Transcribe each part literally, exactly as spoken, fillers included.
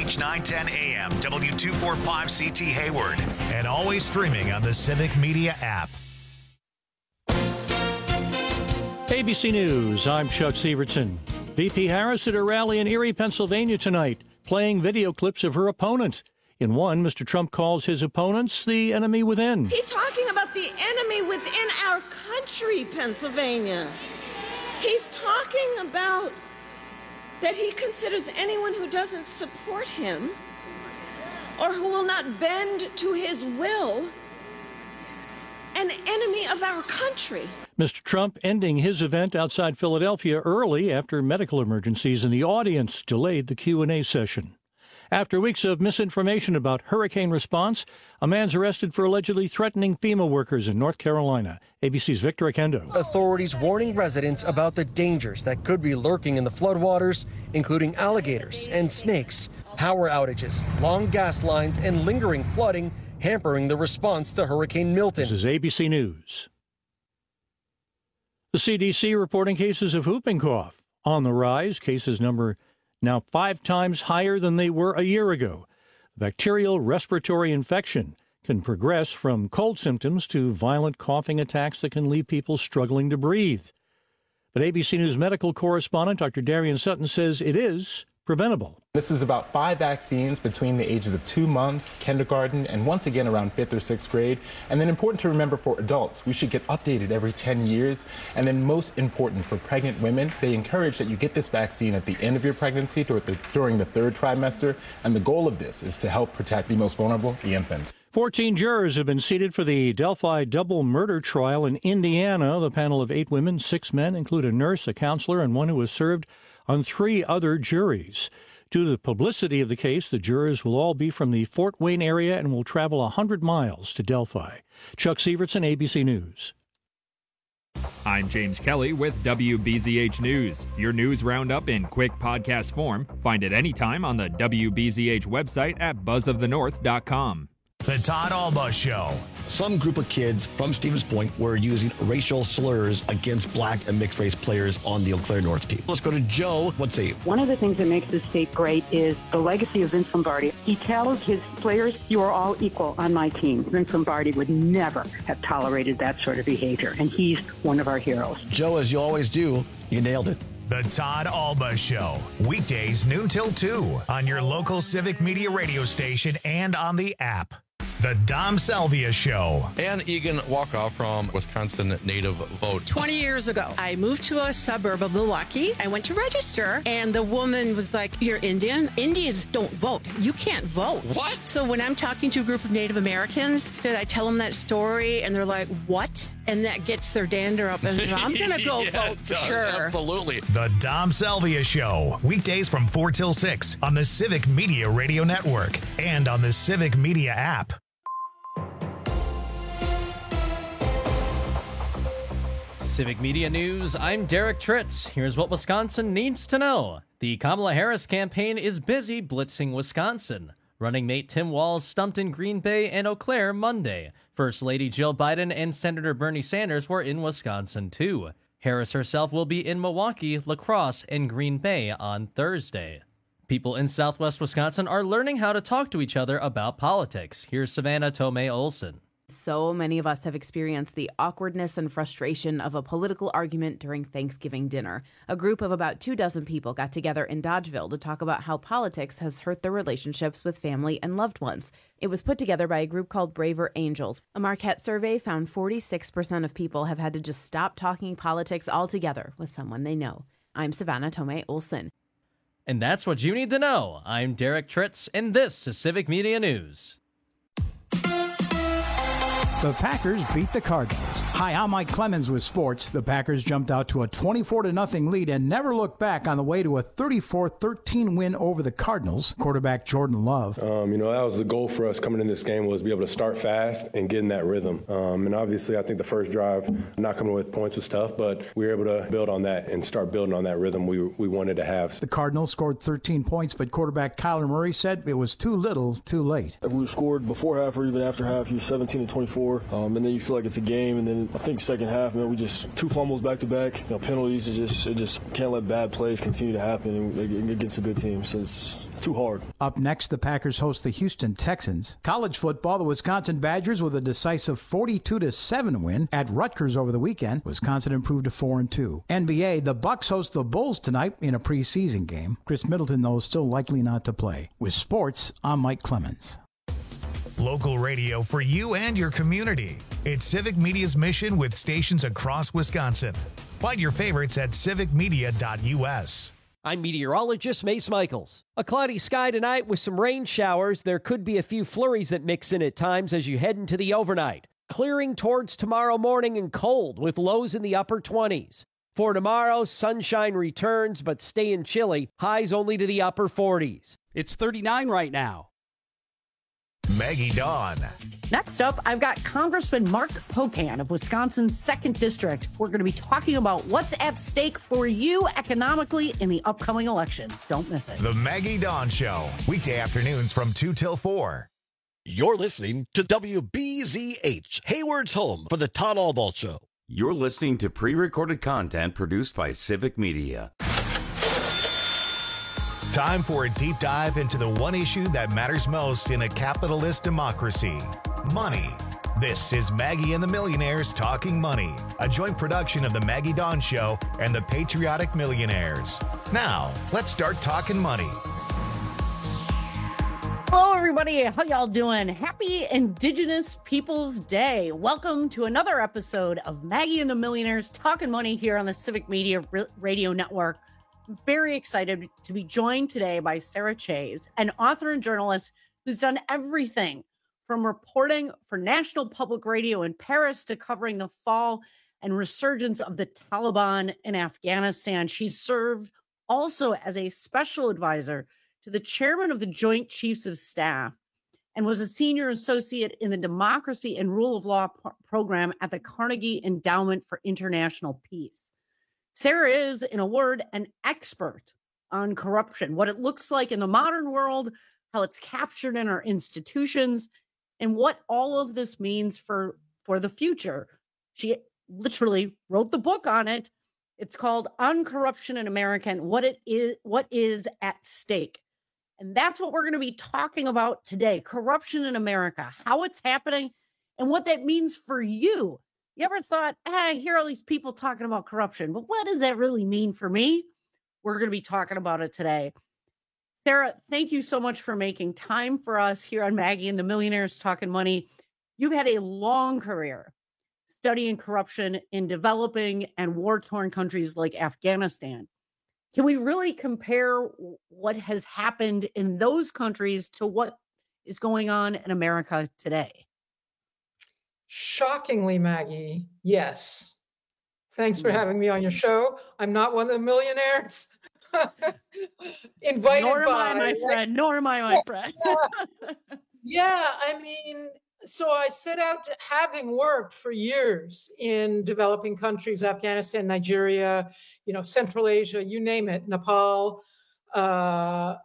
H nine ten A M, W two forty-five C T Hayward, and always streaming on the Civic Media app. A B C News, I'm Chuck Sievertson. V P Harris at a rally in Erie, Pennsylvania tonight, playing video clips of her opponent. In one, Mister Trump calls his opponents the enemy within. He's talking about the enemy within our country, Pennsylvania. He's talking about that he considers anyone who doesn't support him or who will not bend to his will an enemy of our country. Mister Trump ending his event outside Philadelphia early after medical emergencies in the audience delayed the Q and A session. After weeks of misinformation about hurricane response, a man's arrested for allegedly threatening FEMA workers in North Carolina. A B C's Victor Akendo. Authorities warning residents about the dangers that could be lurking in the floodwaters, including alligators and snakes, power outages, long gas lines, and lingering flooding hampering the response to Hurricane Milton. This is A B C News. The C D C reporting cases of whooping cough on the rise. Cases number now five times higher than they were a year ago. Bacterial respiratory infection can progress from cold symptoms to violent coughing attacks that can leave people struggling to breathe. But A B C News medical correspondent Doctor Darian Sutton says it is preventable. This is about five vaccines between the ages of two months, kindergarten, and once again around fifth or sixth grade. And then important to remember for adults, we should get updated every ten years. And then most important for pregnant women, they encourage that you get this vaccine at the end of your pregnancy during the third trimester. And the goal of this is to help protect the most vulnerable, the infants. fourteen jurors have been seated for the Delphi double murder trial in Indiana. The panel of eight women, six men, include a nurse, a counselor, and one who has served on three other juries. Due to the publicity of the case, the jurors will all be from the Fort Wayne area and will travel one hundred miles to Delphi. Chuck Sievertson, A B C News. I'm James Kelly with W B Z H News. Your news roundup in quick podcast form. Find it anytime on the W B Z H website at buzz of the north dot com. The Todd Alba Show. Some group of kids from Stevens Point were using racial slurs against black and mixed race players on the Eau Claire North team. Let's go to Joe. Let's see. One of the things that makes this state great is the legacy of Vince Lombardi. He tells his players, you are all equal on my team. Vince Lombardi would never have tolerated that sort of behavior, and he's one of our heroes. Joe, as you always do, you nailed it. The Todd Alba Show. Weekdays noon till two on your local Civic Media radio station and on the app. The Dom Salvia Show. Ann Egan Walkoff from Wisconsin Native Vote. twenty years ago, I moved to a suburb of Milwaukee. I went to register, and the woman was like, you're Indian? Indians don't vote. You can't vote. What? So when I'm talking to a group of Native Americans, did I tell them that story, and they're like, what? And that gets their dander up, and I'm going to go yeah, vote for sure. Absolutely. The Dom Salvia Show. Weekdays from four till six on the Civic Media Radio Network and on the Civic Media app. Civic Media News, I'm Derek Tritz. Here's what Wisconsin needs to know. The Kamala Harris campaign is busy blitzing Wisconsin. Running mate Tim Walz stumped in Green Bay and Eau Claire Monday. First Lady Jill Biden and Senator Bernie Sanders were in Wisconsin too. Harris herself will be in Milwaukee, La Crosse, and Green Bay on Thursday. People in southwest Wisconsin are learning how to talk to each other about politics. Here's Savannah Tomei Olson. So many of us have experienced the awkwardness and frustration of a political argument during Thanksgiving dinner. A group of about two dozen people got together in Dodgeville to talk about how politics has hurt their relationships with family and loved ones. It was put together by a group called Braver Angels. A Marquette survey found forty-six percent of people have had to just stop talking politics altogether with someone they know. I'm Savannah Tomei Olson. And that's what you need to know. I'm Derek Tritz, and this is Civic Media News. The Packers beat the Cardinals. Hi, I'm Mike Clemens with sports. The Packers jumped out to a twenty-four to nothing lead and never looked back on the way to a thirty-four thirteen win over the Cardinals. Quarterback Jordan Love. Um, you know, that was the goal for us coming in this game, was to be able to start fast and get in that rhythm. Um, and obviously, I think the first drive, not coming with points was tough, but we were able to build on that and start building on that rhythm we we wanted to have. The Cardinals scored thirteen points, but quarterback Kyler Murray said it was too little, too late. If we scored before half or even after half, he was seventeen to twenty-four. score. Um, and then you feel like it's a game. And then I think second half, man, we just two fumbles back to back. You know, penalties. It just it just can't let bad plays continue to happen against a good team. So it's, it's too hard. Up next, the Packers host the Houston Texans. College football, the Wisconsin Badgers with a decisive forty-two to seven win at Rutgers over the weekend. Wisconsin improved to four and two. N B A, the Bucks host the Bulls tonight in a preseason game. Chris Middleton, though, is still likely not to play. With sports, I'm Mike Clemens. Local radio for you and your community. It's Civic Media's mission with stations across Wisconsin. Find your favorites at civic media dot u s. I'm meteorologist Mace Michaels. A cloudy sky tonight with some rain showers. There could be a few flurries that mix in at times as you head into the overnight. Clearing towards tomorrow morning and cold with lows in the upper twenties. For tomorrow, sunshine returns but staying chilly. Highs only to the upper forties. It's thirty-nine right now. Maggie Dawn. Next up, I've got Congressman Mark Pocan of Wisconsin's second District. We're going to be talking about what's at stake for you economically in the upcoming election. Don't miss it. The Maggie Dawn Show. Weekday afternoons from two till four. You're listening to W B Z H, Hayward's home for the Todd Albaugh Show. You're listening to pre-recorded content produced by Civic Media. Time for a deep dive into the one issue that matters most in a capitalist democracy: money. This is Maggie and the Millionaires Talking Money, a joint production of the Maggie Dawn Show and the Patriotic Millionaires. Now, let's start talking money. Hello, everybody. How y'all doing? Happy Indigenous Peoples Day. Welcome to another episode of Maggie and the Millionaires Talking Money here on the Civic Media Radio Network. I'm very excited to be joined today by Sarah Chayes, an author and journalist who's done everything from reporting for National Public Radio in Paris to covering the fall and resurgence of the Taliban in Afghanistan. She's served also as a special advisor to the chairman of the Joint Chiefs of Staff and was a senior associate in the Democracy and Rule of Law p- program at the Carnegie Endowment for International Peace. Sarah is, in a word, an expert on corruption, what it looks like in the modern world, how it's captured in our institutions, and what all of this means for, for the future. She literally wrote the book on it. It's called On Corruption in America and What It Is, What Is at Stake. And that's what we're going to be talking about today: corruption in America, how it's happening, and what that means for you. You ever thought, ah, I hear all these people talking about corruption, but what does that really mean for me? We're going to be talking about it today. Sarah, thank you so much for making time for us here on Maggie and the Millionaires Talking Money. You've had a long career studying corruption in developing and war-torn countries like Afghanistan. Can we really compare what has happened in those countries to what is going on in America today? Shockingly, Maggie, yes. Thanks for having me on your show. I'm not one of the millionaires. Invited Nor am by, I, my friend. Nor am I, my friend. Yeah, I mean, so I set out, to, having worked for years in developing countries, Afghanistan, Nigeria, you know, Central Asia, you name it, Nepal. Uh,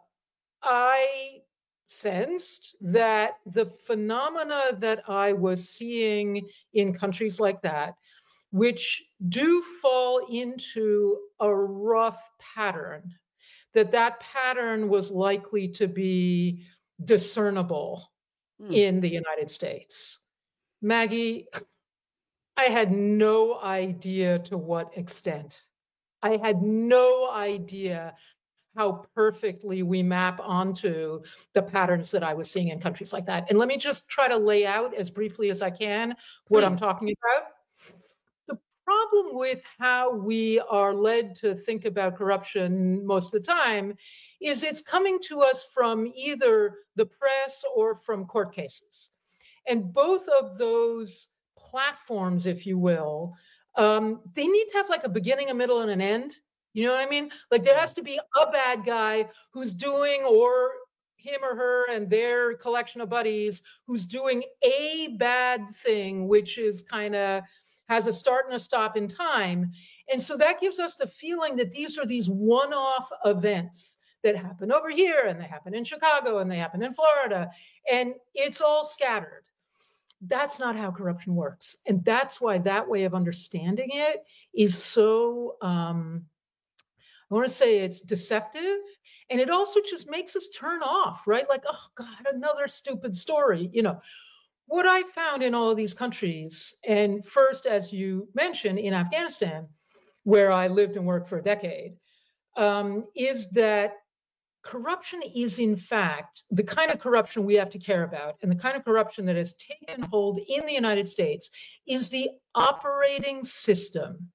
I sensed that the phenomena that I was seeing in countries like that, which do fall into a rough pattern, that that pattern was likely to be discernible mm. in the United States. Maggie, I had no idea to what extent. I had no idea how perfectly we map onto the patterns that I was seeing in countries like that. And let me just try to lay out as briefly as I can what Please. I'm talking about. The problem with how we are led to think about corruption most of the time is it's coming to us from either the press or from court cases. And both of those platforms, if you will, um, they need to have like a beginning, a middle, and an end. You know what I mean? Like there has to be a bad guy who's doing, or him or her and their collection of buddies, who's doing a bad thing, which is kind of has a start and a stop in time. And so that gives us the feeling that these are these one-off events that happen over here, and they happen in Chicago, and they happen in Florida, and it's all scattered. That's not how corruption works. And that's why that way of understanding it is so, um, I want to say it's deceptive. And it also just makes us turn off, right? Like, oh God, another stupid story. You know, what I found in all of these countries, and first, as you mentioned, in Afghanistan, where I lived and worked for a decade, um, is that corruption is, in fact, the kind of corruption we have to care about, and the kind of corruption that has taken hold in the United States is the operating system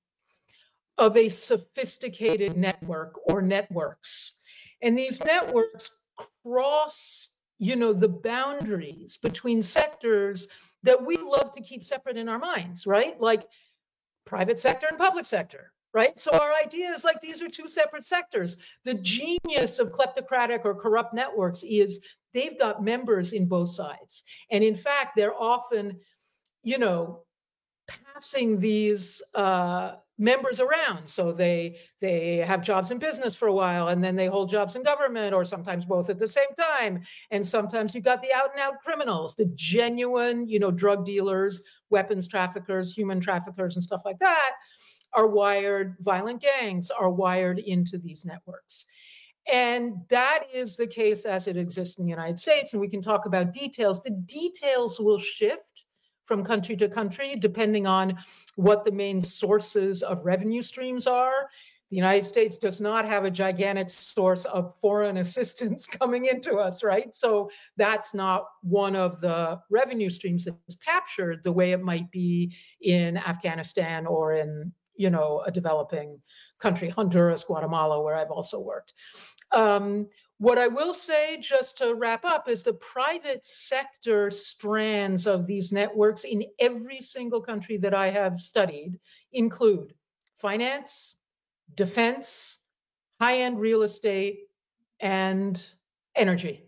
of a sophisticated network or networks. And these networks cross, you know, the boundaries between sectors that we love to keep separate in our minds, right? Like private sector and public sector. Right? So our idea is like, these are two separate sectors. The genius of kleptocratic or corrupt networks is they've got members in both sides. And in fact, they're often, you know, passing these uh, members around. So they, they have jobs in business for a while, and then they hold jobs in government, or sometimes both at the same time. And sometimes you got the out and out criminals, the genuine, you know, drug dealers, weapons traffickers, human traffickers, and stuff like that. Are wired, violent gangs are wired into these networks. And that is the case as it exists in the United States. And we can talk about details. The details will shift from country to country, depending on what the main sources of revenue streams are. The United States does not have a gigantic source of foreign assistance coming into us, right? So that's not one of the revenue streams that is captured the way it might be in Afghanistan or in, you know, a developing country, Honduras, Guatemala, where I've also worked. Um, what I will say, just to wrap up, is the private sector strands of these networks in every single country that I have studied include finance, defense, high-end real estate, and energy.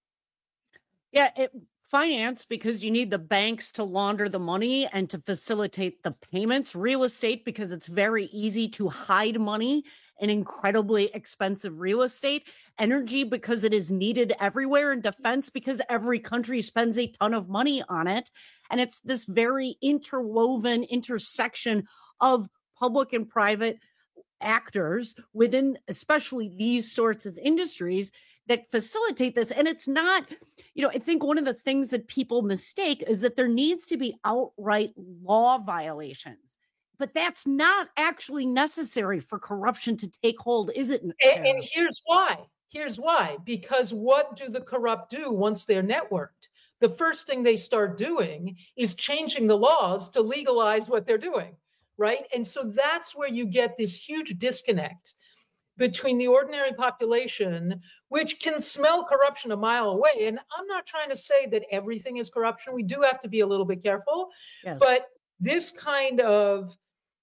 Yeah, it, finance, because you need the banks to launder the money and to facilitate the payments. Real estate, because it's very easy to hide money in incredibly expensive real estate. Energy, because it is needed everywhere. And defense, because every country spends a ton of money on it. And it's this very interwoven intersection of public and private actors within especially these sorts of industries that facilitate this. And it's not, you know, I think one of the things that people mistake is that there needs to be outright law violations, but that's not actually necessary for corruption to take hold, is it? And, and here's why. Here's why. Because what do the corrupt do once they're networked? The first thing they start doing is changing the laws to legalize what they're doing, right? And so that's where you get this huge disconnect between the ordinary population, which can smell corruption a mile away. And I'm not trying to say that everything is corruption. We do have to be a little bit careful. Yes. But this kind of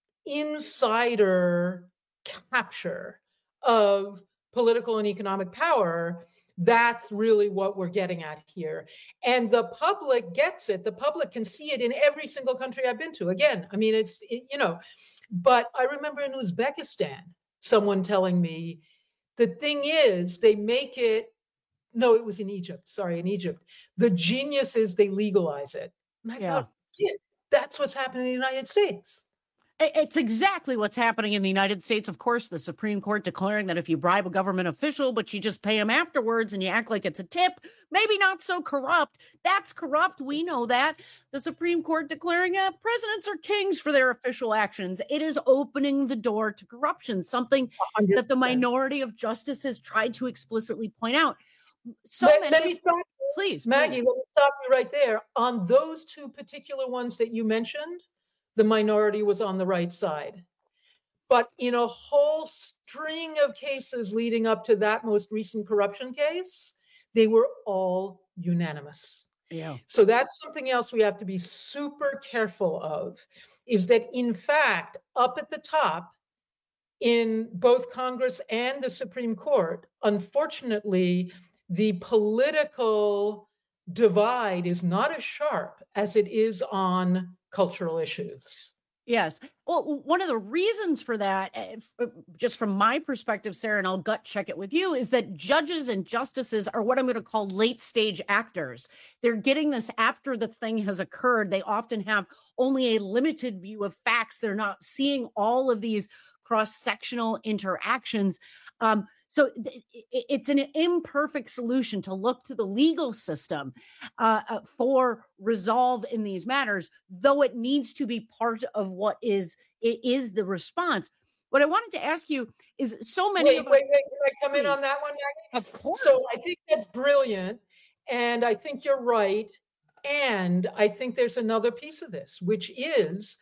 insider capture of political and economic power, that's really what we're getting at here. And the public gets it. The public can see it in every single country I've been to. Again, I mean, it's, it, you know, but I remember in Uzbekistan, someone telling me, the thing is, they make it, no, it was in Egypt, sorry, in Egypt. The genius is they legalize it. And I Yeah. thought, yeah, that's what's happening in the United States. It's exactly what's happening in the United States. Of course, the Supreme Court declaring that if you bribe a government official, but you just pay him afterwards and you act like it's a tip, maybe not so corrupt. That's corrupt. We know that. The Supreme Court declaring uh, presidents are kings for their official actions. It is opening the door to corruption, something one hundred percent that the minority of justices tried to explicitly point out. So let, many. let me stop, please, Maggie, please. let me stop you right there. On those two particular ones that you mentioned, the minority was on the right side. But in a whole string of cases leading up to that most recent corruption case, they were all unanimous. Yeah. So that's something else we have to be super careful of, is that in fact, up at the top in both Congress and the Supreme Court, unfortunately, the political divide is not as sharp as it is on cultural issues. Yes. Well, one of the reasons for that, just from my perspective, Sarah, and I'll gut check it with you, is that judges and justices are what I'm going to call late stage actors. They're getting this after the thing has occurred. They often have only a limited view of facts. They're not seeing all of these cross-sectional interactions. Um, So it's an imperfect solution to look to the legal system uh, for resolve in these matters, though it needs to be part of what is it is the response. What I wanted to ask you is so many. Wait, of wait, wait. Can I come in on that one, Maggie? Of course. So I think that's brilliant, and I think you're right. And I think there's another piece of this, which is,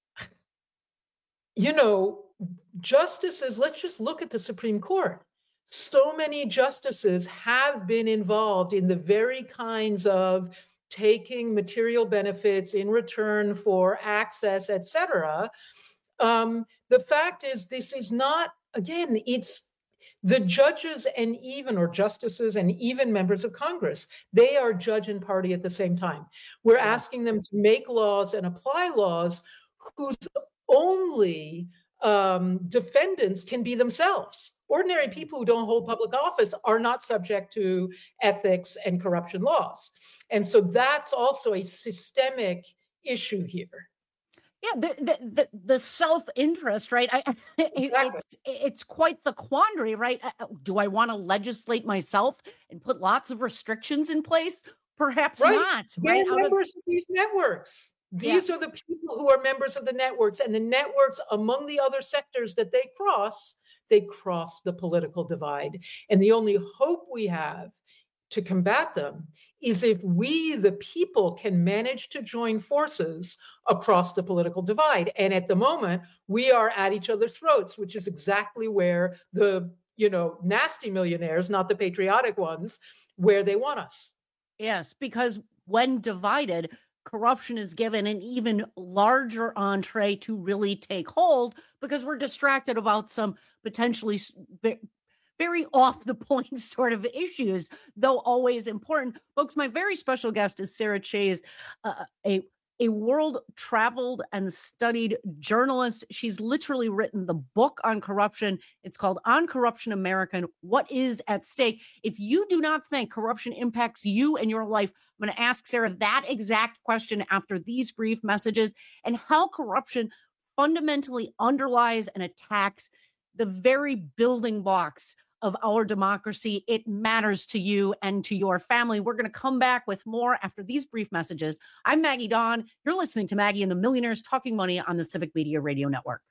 you know, justices. Let's just look at the Supreme Court. So many justices have been involved in the very kinds of taking material benefits in return for access, et cetera. Um, the fact is, this is not, again, it's the judges and even, or justices and even members of Congress, they are judge and party at the same time. We're asking them to make laws and apply laws whose only um, defendants can be themselves. Ordinary people who don't hold public office are not subject to ethics and corruption laws. And so that's also a systemic issue here. Yeah, the the the, the self-interest, right? I, exactly. it's, it's quite the quandary, right? Do I want to legislate myself and put lots of restrictions in place? Perhaps right. not. They're right? members of, of these networks. These yeah. are the people who are members of the networks, and the networks, among the other sectors that they cross, they cross the political divide. And the only hope we have to combat them is if we, the people, can manage to join forces across the political divide. And at the moment, we are at each other's throats, which is exactly where the, you know, nasty millionaires, not the patriotic ones, where they want us. Yes, because when divided, corruption is given an even larger entree to really take hold because we're distracted about some potentially very off the point sort of issues, though always important. Folks, my very special guest is Sarah Chayes, uh, a a world-traveled and studied journalist. She's literally written the book on corruption. It's called On Corruption American, What is at Stake? If you do not think corruption impacts you and your life, I'm going to ask Sarah that exact question after these brief messages, and how corruption fundamentally underlies and attacks the very building blocks of our democracy. It matters to you and to your family. We're going to come back with more after these brief messages. I'm Maggie Dawn. You're listening to Maggie and the Millionaires Talking Money on the Civic Media Radio Network.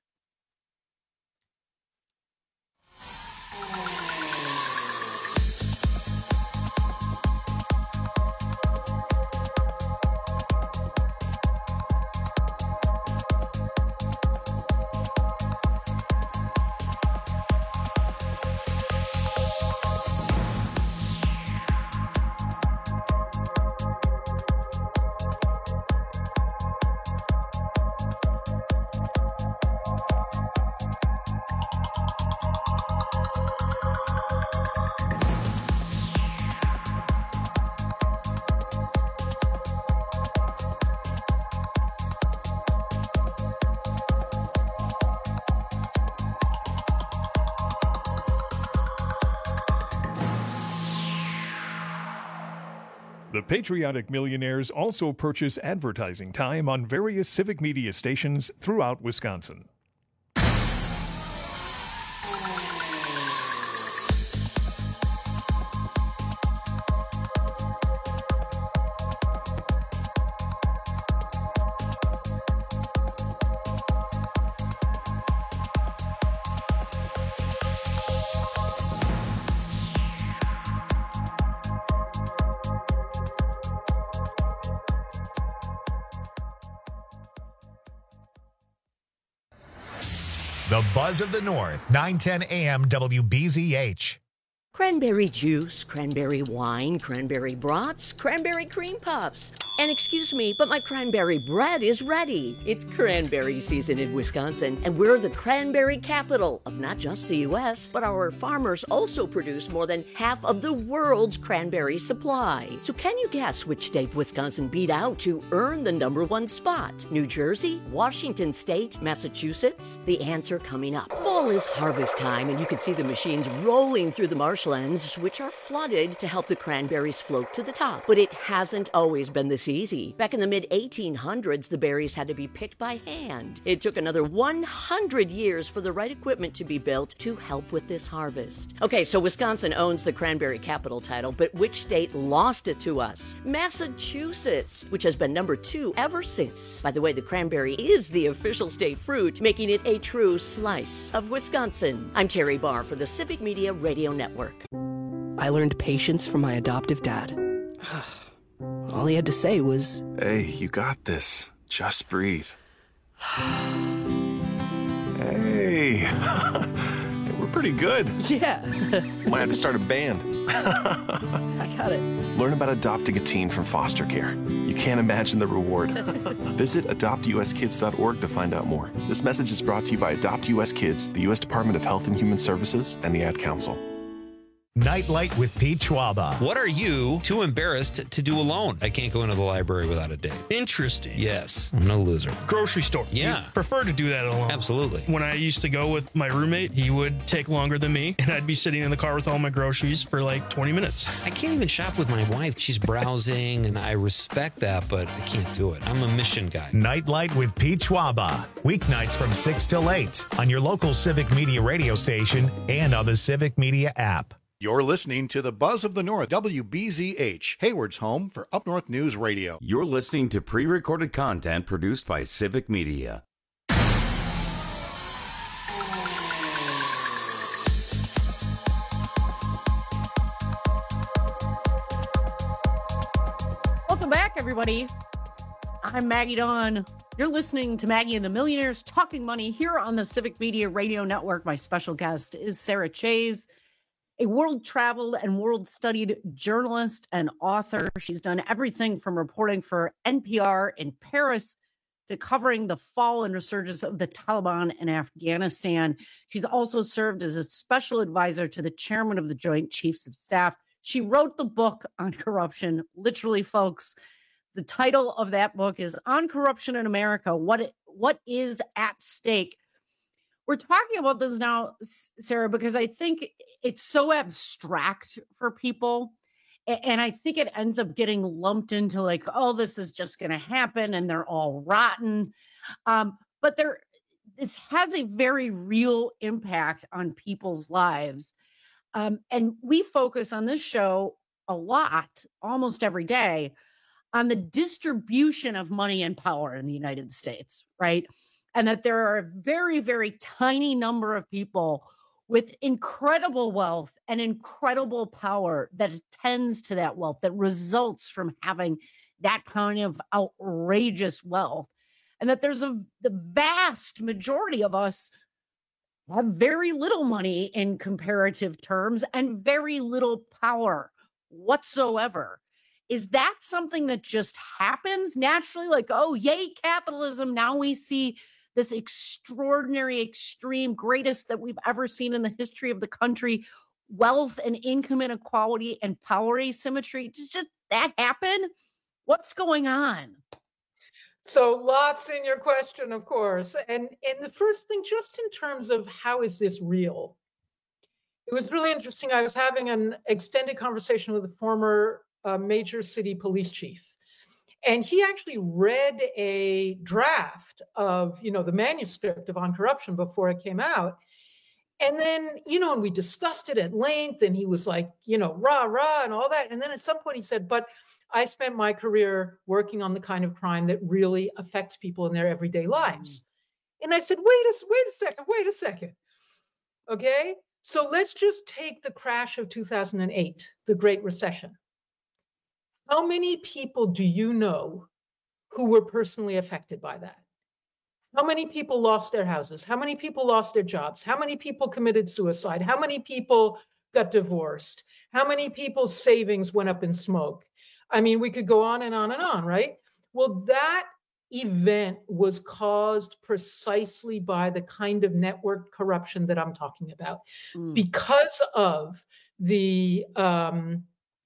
The Patriotic Millionaires also purchase advertising time on various civic media stations throughout Wisconsin. The Buzz of the North, nine ten A M W B Z H. Cranberry juice, cranberry wine, cranberry brats, cranberry cream puffs. And excuse me, but my cranberry bread is ready. It's cranberry season in Wisconsin, and we're the cranberry capital of not just the U S, but our farmers also produce more than half of the world's cranberry supply. So can you guess which state Wisconsin beat out to earn the number one spot? New Jersey? Washington State? Massachusetts? The answer coming up. Fall is harvest time, and you can see the machines rolling through the marshlands, which are flooded to help the cranberries float to the top. But it hasn't always been this easy. Back in the mid eighteen hundreds, the berries had to be picked by hand. It took another one hundred years for the right equipment to be built to help with this harvest. Okay, so Wisconsin owns the cranberry capital title, but which state lost it to us? Massachusetts, which has been number two ever since. By the way, the cranberry is the official state fruit, making it a true slice of Wisconsin. I'm Terry Barr for the Civic Media Radio Network. I learned patience from my adoptive dad. All he had to say was, "Hey, you got this. Just breathe." Hey, we're pretty good. Yeah. Might have to start a band. I got it. Learn about adopting a teen from foster care. You can't imagine the reward. Visit adopt u s kids dot org to find out more. This message is brought to you by Adopt U S Kids, the U S Department of Health and Human Services, and the Ad Council. Nightlight with Pete Schwaba. What are you too embarrassed to do alone? I can't go into the library without a date. Interesting. Yes, I'm no loser. Grocery store. Yeah. You prefer to do that alone. Absolutely. When I used to go with my roommate, he would take longer than me, and I'd be sitting in the car with all my groceries for like twenty minutes. I can't even shop with my wife. She's browsing, and I respect that, but I can't do it. I'm a mission guy. Nightlight with Pete Schwaba. Weeknights from six till eight on your local Civic Media radio station and on the Civic Media app. You're listening to the Buzz of the North, W B Z H, Hayward's home for Up North News Radio. You're listening to pre-recorded content produced by Civic Media. Welcome back, everybody. I'm Maggie Dawn. You're listening to Maggie and the Millionaires Talking Money here on the Civic Media Radio Network. My special guest is Sarah Chayes, a world-traveled and world-studied journalist and author. She's done everything from reporting for N P R in Paris to covering the fall and resurgence of the Taliban in Afghanistan. She's also served as a special advisor to the chairman of the Joint Chiefs of Staff. She wrote the book on corruption. Literally, folks, the title of that book is On Corruption in America, What it, What is at Stake? We're talking about this now, Sarah, because I think it's so abstract for people. And I think it ends up getting lumped into like, oh, this is just going to happen and they're all rotten. Um, but there, this has a very real impact on people's lives. Um, and we focus on this show a lot, almost every day, on the distribution of money and power in the United States, right? And that there are a very, very tiny number of people with incredible wealth and incredible power that attends to that wealth, that results from having that kind of outrageous wealth. And that there's a the vast majority of us have very little money in comparative terms and very little power whatsoever. Is that something that just happens naturally? Like, oh, yay, capitalism. Now we see this extraordinary, extreme, greatest that we've ever seen in the history of the country, wealth and income inequality and power asymmetry. Did just that happen? What's going on? So lots in your question, of course. And, and the first thing, just in terms of how is this real? It was really interesting. I was having an extended conversation with a former uh, major city police chief. And he actually read a draft of, you know, the manuscript of On Corruption before it came out. And then, you know, and we discussed it at length and he was like, you know, rah, rah, and all that. And then at some point he said, but I spent my career working on the kind of crime that really affects people in their everyday lives. And I said, wait a, wait a second, wait a second. Okay. So let's just take the crash of two thousand eight, the Great Recession. How many people do you know who were personally affected by that? How many people lost their houses? How many people lost their jobs? How many people committed suicide? How many people got divorced? How many people's savings went up in smoke? I mean, we could go on and on and on, right? Well, that event was caused precisely by the kind of network corruption that I'm talking about, mm. because of the um,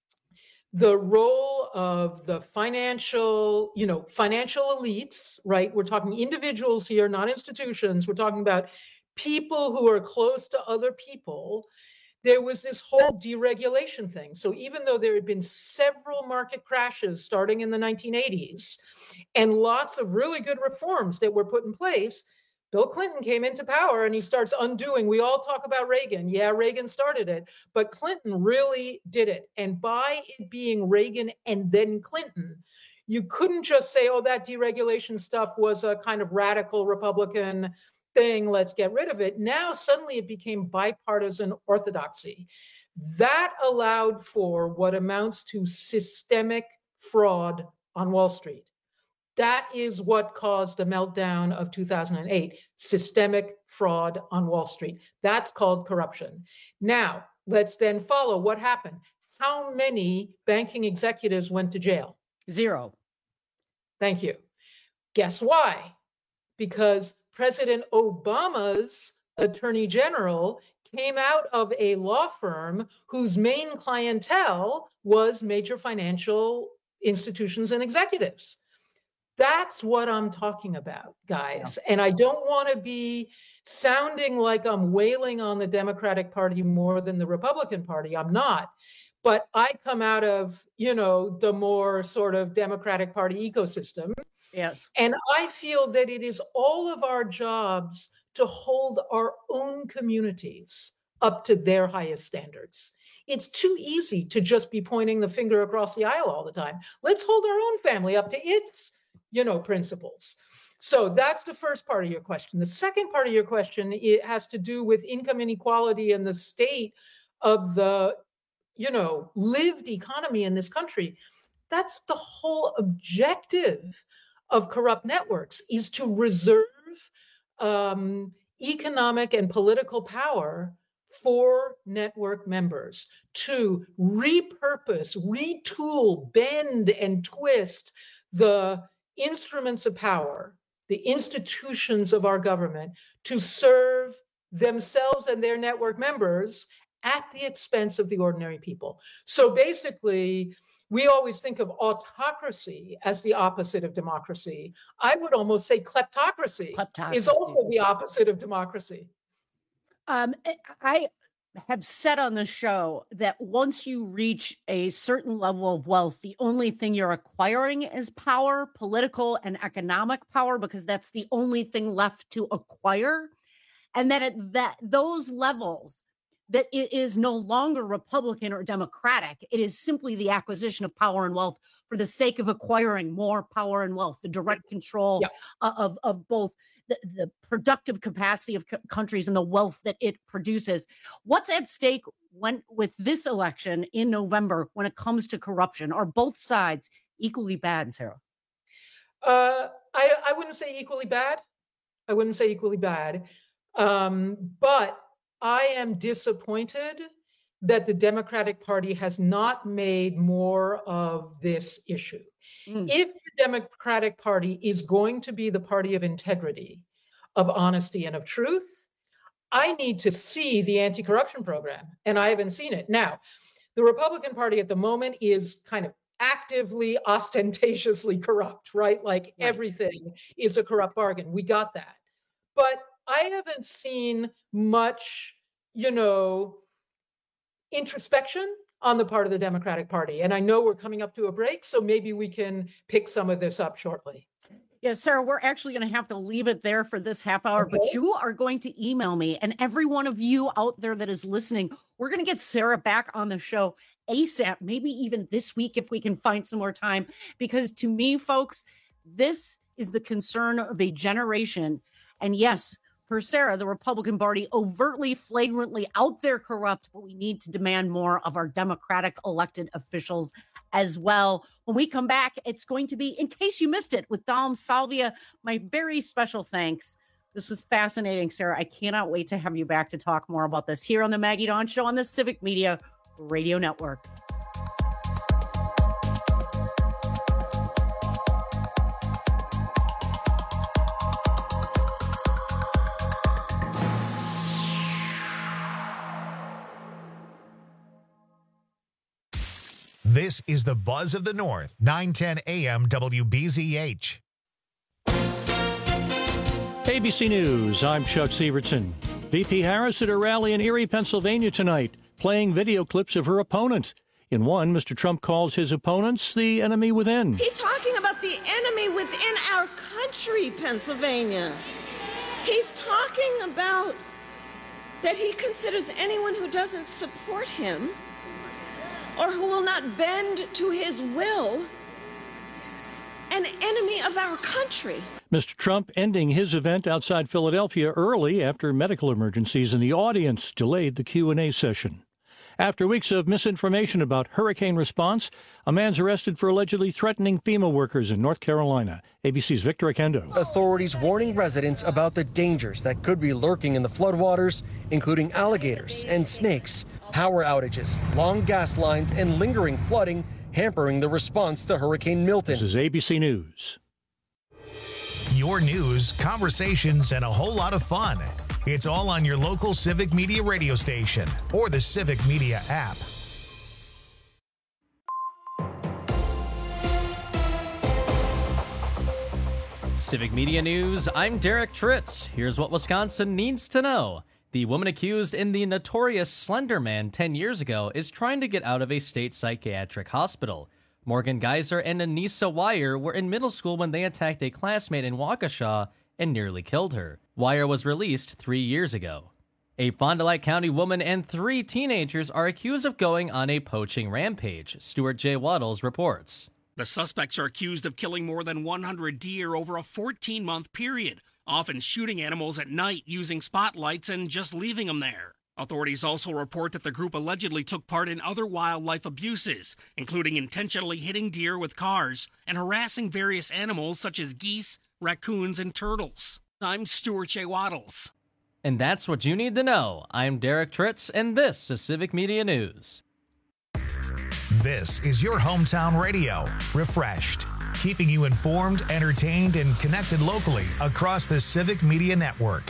the role of the financial, you know, financial elites, right? We're talking individuals here, not institutions. We're talking about people who are close to other people. There was this whole deregulation thing. So even though there had been several market crashes starting in the nineteen eighties and lots of really good reforms that were put in place, Bill Clinton came into power and he starts undoing. We all talk about Reagan. Yeah, Reagan started it, but Clinton really did it. And by it being Reagan and then Clinton, you couldn't just say, oh, that deregulation stuff was a kind of radical Republican thing, let's get rid of it. Now suddenly it became bipartisan orthodoxy. That allowed for what amounts to systemic fraud on Wall Street. That is what caused the meltdown of two thousand eight, systemic fraud on Wall Street. That's called corruption. Now, let's then follow what happened. How many banking executives went to jail? Zero. Thank you. Guess why? Because President Obama's attorney general came out of a law firm whose main clientele was major financial institutions and executives. That's what I'm talking about, guys. Yeah. And I don't want to be sounding like I'm wailing on the Democratic Party more than the Republican Party. I'm not. But I come out of, you know, the more sort of Democratic Party ecosystem. Yes. And I feel that it is all of our jobs to hold our own communities up to their highest standards. It's too easy to just be pointing the finger across the aisle all the time. Let's hold our own family up to its, you know, principles. So that's the first part of your question. The second part of your question, it has to do with income inequality and the state of the, you know, lived economy in this country. That's the whole objective of corrupt networks, is to reserve um, economic and political power for network members, to repurpose, retool, bend, and twist the instruments of power, the institutions of our government, to serve themselves and their network members at the expense of the ordinary people. So basically, we always think of autocracy as the opposite of democracy. I would almost say kleptocracy, kleptocracy. is also the opposite of democracy. Um, I have said on the show that once you reach a certain level of wealth, the only thing you're acquiring is power, political and economic power, because that's the only thing left to acquire. And that at that those levels, that it is no longer Republican or Democratic. It is simply the acquisition of power and wealth for the sake of acquiring more power and wealth, the direct control yeah. of, of both the, the productive capacity of c- countries and the wealth that it produces. What's at stake when with this election in November when it comes to corruption? Are both sides equally bad, Sarah? Uh, I, I wouldn't say equally bad. I wouldn't say equally bad. Um, but I am disappointed that the Democratic Party has not made more of this issue. Mm. If the Democratic Party is going to be the party of integrity, of honesty, and of truth, I need to see the anti-corruption program, and I haven't seen it. Now, the Republican Party at the moment is kind of actively, ostentatiously corrupt, right? Like right. everything is a corrupt bargain. We got that. But I haven't seen much, you know, introspection on the part of the Democratic Party. And I know we're coming up to a break, so maybe we can pick some of this up shortly. Yeah, Sarah, we're actually going to have to leave it there for this half hour, okay. But you are going to email me, and every one of you out there that is listening, we're going to get Sarah back on the show ASAP, maybe even this week if we can find some more time, because to me, folks, this is the concern of a generation. And yes, for Sarah, the Republican Party overtly, flagrantly out there corrupt, but we need to demand more of our Democratic elected officials as well. When we come back, it's going to be, in case you missed it, with Dom Salvia. My very special thanks. This was fascinating, Sarah. I cannot wait to have you back to talk more about this here on the Maggie Dawn Show on the Civic Media Radio Network. This is the Buzz of the North, nine ten A M W B Z H. A B C News, I'm Chuck Severson. V P Harris at a rally in Erie, Pennsylvania tonight, playing video clips of her opponent. In one, Mister Trump calls his opponents the enemy within. He's talking about the enemy within our country, Pennsylvania. He's talking about that he considers anyone who doesn't support him or who will not bend to his will an enemy of our country. Mister Trump ending his event outside Philadelphia early after medical emergencies in the audience delayed the Q and A session. After weeks of misinformation about hurricane response, a man's arrested for allegedly threatening FEMA workers in North Carolina. A B C's Victor Akendo. Authorities warning residents about the dangers that could be lurking in the floodwaters, including alligators and snakes, power outages, long gas lines, and lingering flooding hampering the response to Hurricane Milton. This is A B C News. Your news, conversations, and a whole lot of fun. It's all on your local Civic Media radio station or the Civic Media app. Civic Media News, I'm Derek Tritz. Here's what Wisconsin needs to know. The woman accused in the notorious Slender Man ten years ago is trying to get out of a state psychiatric hospital. Morgan Geyser and Anissa Wire were in middle school when they attacked a classmate in Waukesha and nearly killed her. Wire was released three years ago. A Fond du Lac County woman and three teenagers are accused of going on a poaching rampage, Stuart J. Waddles reports. The suspects are accused of killing more than one hundred deer over a fourteen-month period, often shooting animals at night using spotlights and just leaving them there. Authorities also report that the group allegedly took part in other wildlife abuses, including intentionally hitting deer with cars and harassing various animals such as geese, raccoons, and turtles. I'm Stuart J. Waddles. And that's what you need to know. I'm Derek Tritz, and this is Civic Media News. This is your hometown radio, refreshed, keeping you informed, entertained, and connected locally across the Civic Media Network.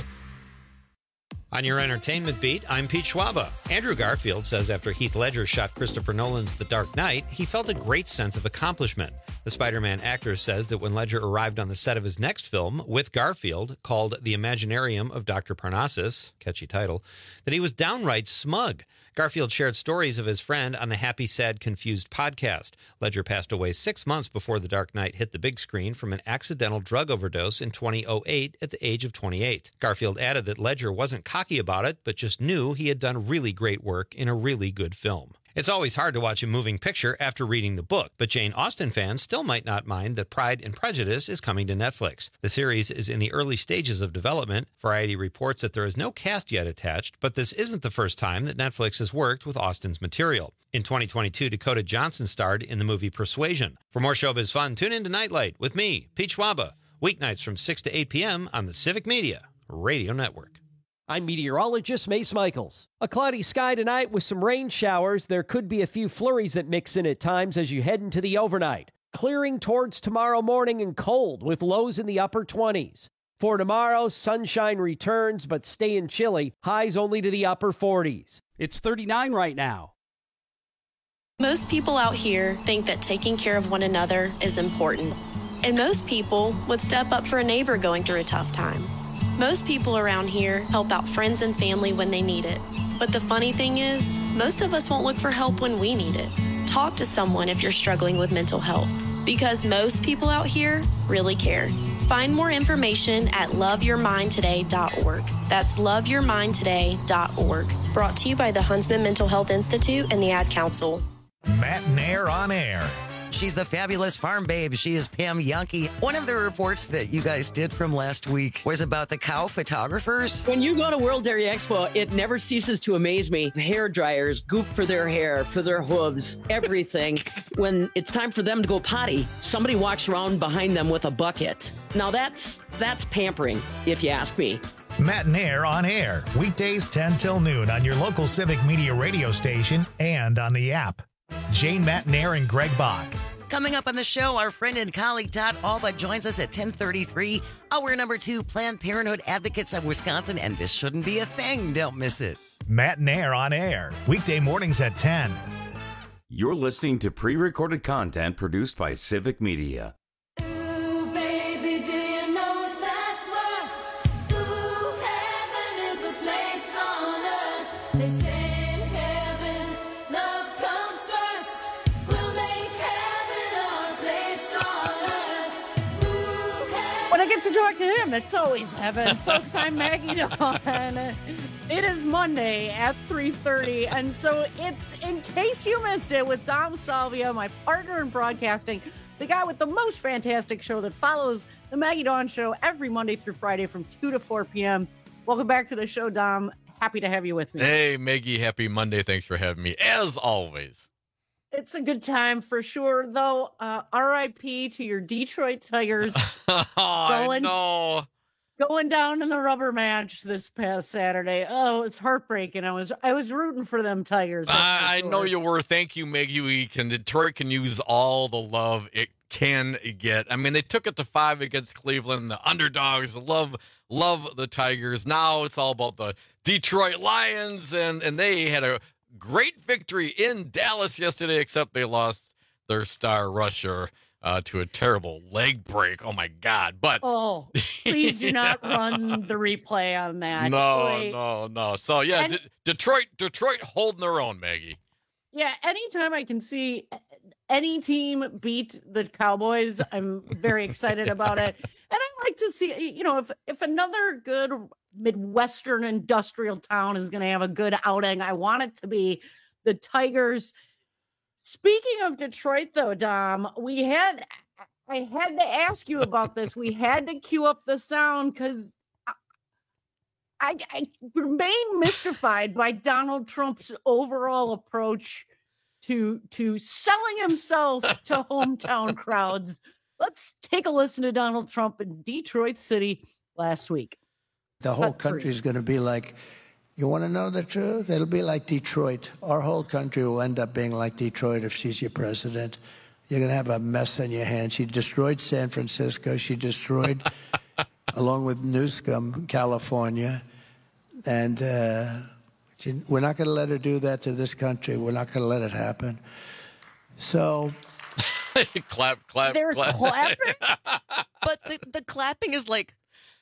On your entertainment beat, I'm Pete Schwaba. Andrew Garfield says after Heath Ledger shot Christopher Nolan's The Dark Knight, he felt a great sense of accomplishment. The Spider-Man actor says that when Ledger arrived on the set of his next film with Garfield, called The Imaginarium of Doctor Parnassus, catchy title, that he was downright smug. Garfield shared stories of his friend on the Happy, Sad, Confused podcast. Ledger passed away six months before The Dark Knight hit the big screen from an accidental drug overdose in two thousand eight at the age of twenty-eight. Garfield added that Ledger wasn't cocky about it, but just knew he had done really great work in a really good film. It's always hard to watch a moving picture after reading the book, but Jane Austen fans still might not mind that Pride and Prejudice is coming to Netflix. The series is in the early stages of development. Variety reports that there is no cast yet attached, but this isn't the first time that Netflix has worked with Austen's material. In twenty twenty-two, Dakota Johnson starred in the movie Persuasion. For more showbiz fun, tune in to Nightlight with me, Pete Schwaba, weeknights from six to eight p.m. on the Civic Media Radio Network. I'm meteorologist Mace Michaels. A cloudy sky tonight with some rain showers. There could be a few flurries that mix in at times as you head into the overnight. Clearing towards tomorrow morning and cold with lows in the upper twenties. For tomorrow, sunshine returns but staying chilly. Highs only to the upper forties. It's thirty-nine right now. Most people out here think that taking care of one another is important. And most people would step up for a neighbor going through a tough time. Most people around here help out friends and family when they need it. But the funny thing is, most of us won't look for help when we need it. Talk to someone if you're struggling with mental health, because most people out here really care. Find more information at love your mind today dot org. That's love your mind today dot org. Brought to you by the Huntsman Mental Health Institute and the Ad Council. Matt Nair on air. She's the fabulous farm babe. She is Pam Yonke. One of the reports that you guys did from last week was about the cow photographers. When you go to World Dairy Expo, it never ceases to amaze me. Hair dryers, goop for their hair, for their hooves, everything. When it's time for them to go potty, somebody walks around behind them with a bucket. Now that's that's pampering, if you ask me. Matt Nair on air, weekdays ten till noon on your local Civic Media radio station and on the app. Jane Matt Nair and Greg Bach. Coming up on the show, our friend and colleague Todd Alba joins us at ten thirty-three. Hour number two, Planned Parenthood Advocates of Wisconsin, and this shouldn't be a thing. Don't miss it. Matt Nair on air, weekday mornings at ten. You're listening to pre-recorded content produced by Civic Media. Ooh, baby, do you know that's what? Ooh, heaven is a place on earth. They say in heaven, love comes first. We'll make heaven our place on earth. Ooh, heaven. When I get to talk to him, it's always heaven. Folks, I'm Maggie Dawn. It is Monday at three thirty, and so it's In Case You Missed It with Dom Salvia, my partner in broadcasting, the guy with the most fantastic show that follows the Maggie Dawn Show every Monday through Friday from two to four p.m. Welcome back to the show, Dom. Happy to have you with me. Hey, Maggie. Happy Monday. Thanks for having me, as always. It's a good time for sure, though. Uh, R I P to your Detroit Tigers. oh, going, no. Going down in the rubber match this past Saturday. Oh, it's heartbreaking. I was I was rooting for them Tigers. I, sure. I know you were. Thank you, Maggie. We can Detroit can use all the love it can get. I mean, they took it to five against Cleveland. The underdogs love love the Tigers. Now it's all about the Detroit Lions, and and they had a great victory in Dallas yesterday, except they lost their star rusher uh, to a terrible leg break. Oh, my God. But oh, please do not run the replay on that. No, Wait. no, no. So, yeah, And- D- Detroit, Detroit holding their own, Maggie. Yeah, anytime I can see any team beat the Cowboys, I'm very excited about it. And I like to see, you know, if if another good Midwestern industrial town is going to have a good outing, I want it to be the Tigers. Speaking of Detroit, though, Dom, we had, I had to ask you about this. We had to cue up the sound because I, I remain mystified by Donald Trump's overall approach to to selling himself to hometown crowds. Let's take a listen to Donald Trump in Detroit City last week. The whole Cut three. country is going to be like, you want to know the truth? It'll be like Detroit. Our whole country will end up being like Detroit if she's your president. You're going to have a mess on your hands. She destroyed San Francisco. She destroyed, along with Newsom, California. And uh, she, we're not going to let her do that to this country. We're not going to let it happen. So... clap, clap, They're clap. clapping? But the, the clapping is like...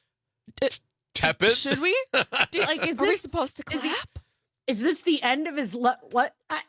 Tepid? Should we? Do, Like, is are we this- supposed to is clap? he- Is this the end of his le- what? I,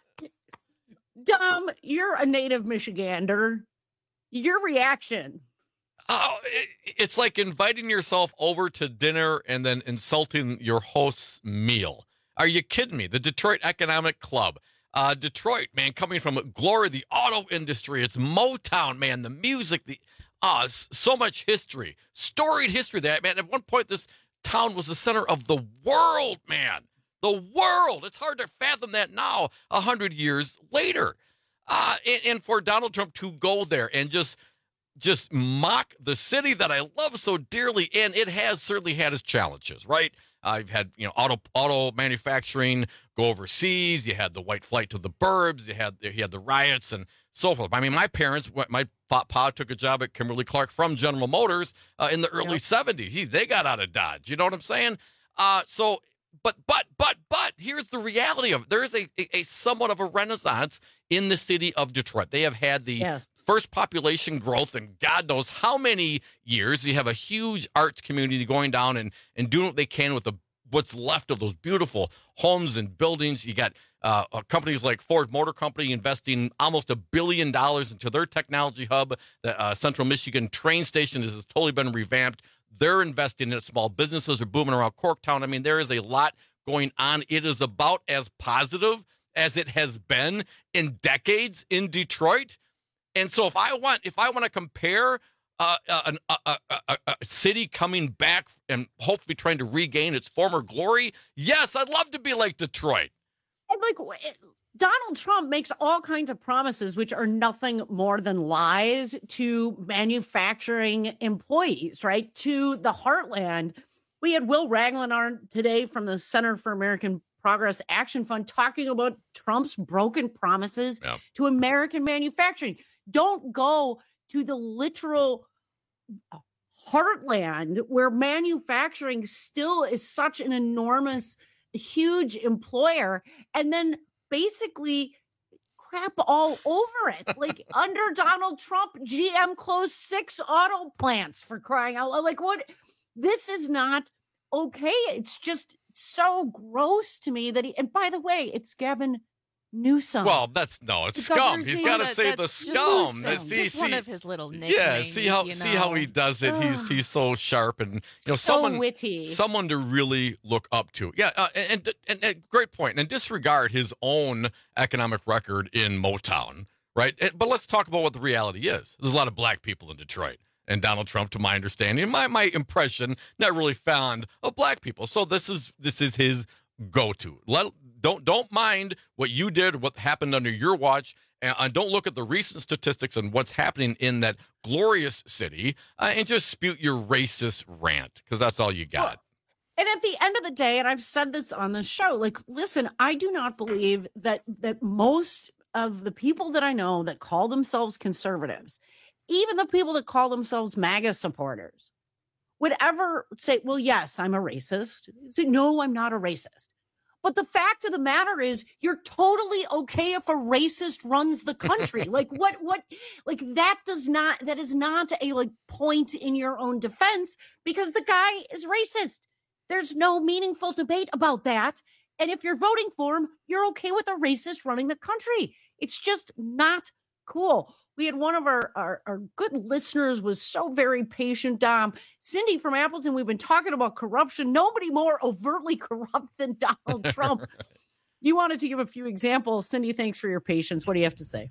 Dom, you're a native Michigander. Your reaction? Oh, it, it's like inviting yourself over to dinner and then insulting your host's meal. Are you kidding me? The Detroit Economic Club. Uh, Detroit, man, coming from glory, the auto industry. It's Motown, man, the music, the uh, so much history, storied history there, man. At one point, this town was the center of the world, man. The world. It's hard to fathom that now, a hundred years later. Uh, and, and for Donald Trump to go there and just just mock the city that I love so dearly, and it has certainly had its challenges, right? I've had, you know, auto auto manufacturing go overseas. You had the white flight to the burbs. You had you had the riots and so forth. I mean, my parents, my pa took a job at Kimberly Clark from General Motors uh, in the early seventies. He, they got out of Dodge. You know what I'm saying? Uh, so, but, but, but, but, here's the reality of it. There is a, a, a somewhat of a renaissance in the city of Detroit. They have had the Yes. first population growth in God knows how many years. You have a huge arts community going down and, and doing what they can with the what's left of those beautiful homes and buildings. You got uh, uh, companies like Ford Motor Company investing almost a billion dollars into their technology hub. The uh, Central Michigan train station has totally been revamped. They're investing in it. Small businesses are booming around Corktown. I mean, there is a lot going on. It is about as positive as it has been in decades in Detroit. And so if I want, if I want to compare uh, a, a, a, a, a city coming back and hopefully trying to regain its former glory, yes, I'd love to be like Detroit. And like it, Donald Trump makes all kinds of promises, which are nothing more than lies to manufacturing employees, right? To the heartland. We had Will Ragland on today from the Center for American Progress Action Fund talking about Trump's broken promises Yeah. to American manufacturing. Don't go to the literal heartland where manufacturing still is such an enormous, huge employer, and then basically crap all over it. Like under Donald Trump, G M closed six auto plants, for crying out loud. Like what? This is not okay. It's just so gross to me that he, and by the way, it's Gavin Newsom. Well, that's no, it's The scum. governor's He's name. got to That- say the that's just scum. Newsom. That's- see, Just see, one of his little nicknames. yeah, see how you see how know. he does it. He's he's so sharp and you know So someone witty. someone to really look up to. Yeah, uh, and, and, and and great point. And disregard his own economic record in Motown, right? And- But let's talk about what the reality is. There's a lot of black people in Detroit. And Donald Trump, to my understanding, my my impression, not really fond of black people. So this is this is his go-to. Let don't don't mind what you did, what happened under your watch, and, and don't look at the recent statistics and what's happening in that glorious city, uh, and just spew your racist rant because that's all you got. And at the end of the day, and I've said this on the show, like, listen, I do not believe that that most of the people that I know that call themselves conservatives, even the people that call themselves MAGA supporters, would ever say, well, yes, I'm a racist. Say, no, I'm not a racist. But the fact of the matter is, you're totally okay if a racist runs the country. like what, what, like that does not, that is not a like point in your own defense because the guy is racist. There's no meaningful debate about that. And if you're voting for him, you're okay with a racist running the country. It's just not cool. We had one of our, our, our good listeners was so very patient, Dom. Cindy from Appleton, we've been talking about corruption. Nobody more overtly corrupt than Donald Trump. You wanted to give a few examples. Cindy, thanks for your patience. What do you have to say?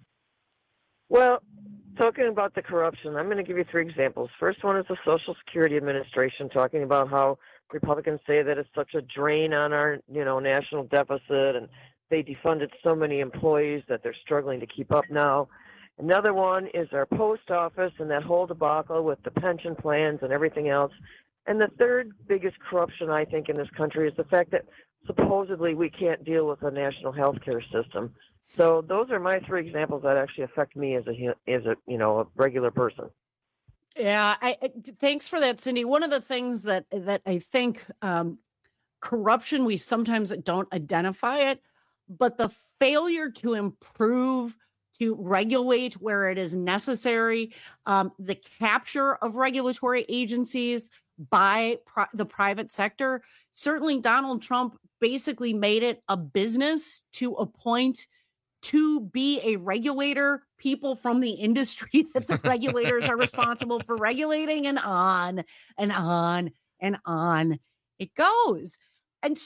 Well, talking about the corruption, I'm going to give you three examples. First one is the Social Security Administration, talking about how Republicans say that it's such a drain on our, you know, national deficit, and they defunded so many employees that they're struggling to keep up now. Another one is our post office and that whole debacle with the pension plans and everything else. And the third biggest corruption, I think, in this country is the fact that supposedly we can't deal with a national health care system. So those are my three examples that actually affect me as a, as a you know, a regular person. Yeah, I, I thanks for that, Cindy. One of the things that that I think um, corruption, we sometimes don't identify it, but the failure to improve, to regulate where it is necessary, um, the capture of regulatory agencies by pri- the private sector. Certainly, Donald Trump basically made it a business to appoint to be a regulator people from the industry that the regulators are responsible for regulating, and on and on and on it goes. And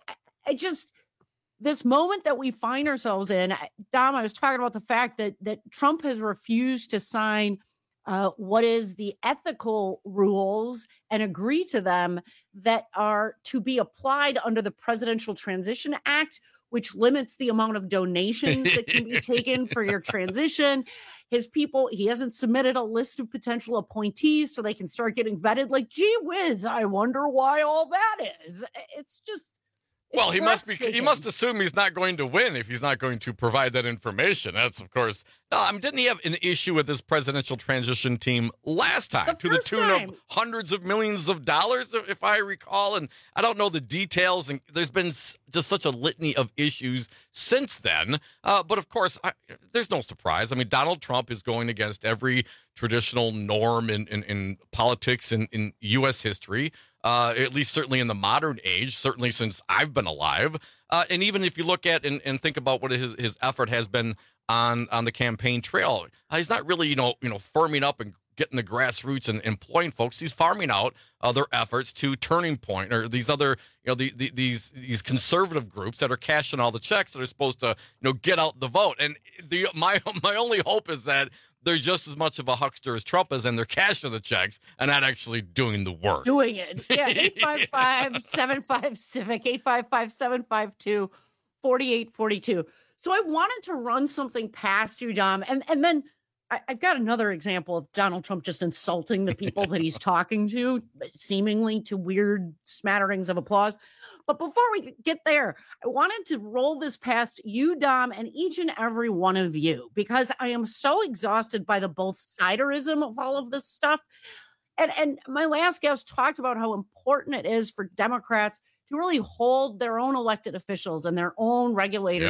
I just, this moment that we find ourselves in, Dom, I was talking about the fact that that Trump has refused to sign uh, what is the ethical rules and agree to them that are to be applied under the Presidential Transition Act, which limits the amount of donations that can be taken for your transition. His people, he hasn't submitted a list of potential appointees so they can start getting vetted. Like, gee whiz, I wonder why all that is. It's just... Well, he must be. He must assume he's not going to win if he's not going to provide that information. That's, of course. No, I mean, didn't he have an issue with this presidential transition team last time, The to the first tune time. of hundreds of millions of dollars, if I recall? And I don't know the details. And there's been s- just such a litany of issues since then. Uh, but of course, I, there's no surprise. I mean, Donald Trump is going against every traditional norm in in, in politics in, in U S history. Uh, at least certainly in the modern age, certainly since I've been alive. Uh, and even if you look at and, and think about what his, his effort has been on, on the campaign trail, uh, he's not really, you know, you know, firming up and getting the grassroots and employing folks. He's farming out other efforts to Turning Point or these other, you know, the, the, these these conservative groups that are cashing all the checks that are supposed to, you know, get out the vote. And the my my only hope is that they're just as much of a huckster as Trump is, and they're cashing the checks and not actually doing the work. Doing it. Yeah, eight five five, seven five, CIVIC, eight five five, seven five two, four eight four two. So I wanted to run something past you, Dom, and, and then I, I've got another example of Donald Trump just insulting the people that he's talking to, seemingly to weird smatterings of applause. But before we get there, I wanted to roll this past you, Dom, and each and every one of you, because I am so exhausted by the both siderism of all of this stuff. And, and my last guest talked about how important it is for Democrats to really hold their own elected officials and their own regulators Yeah.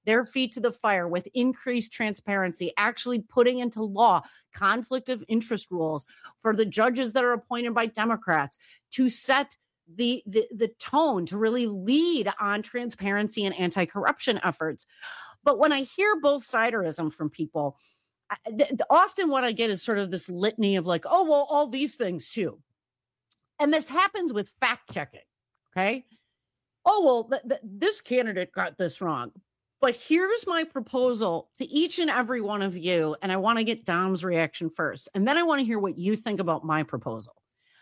their feet to the fire with increased transparency, actually putting into law conflict of interest rules for the judges that are appointed by Democrats to set the, the, the tone to really lead on transparency and anti-corruption efforts. But when I hear both siderism from people, I, th- often what I get is sort of this litany of like, oh, well, all these things too. And this happens with fact checking. Okay. Oh, well, th- th- this candidate got this wrong. But here's my proposal to each and every one of you. And I want to get Dom's reaction first. And then I want to hear what you think about my proposal.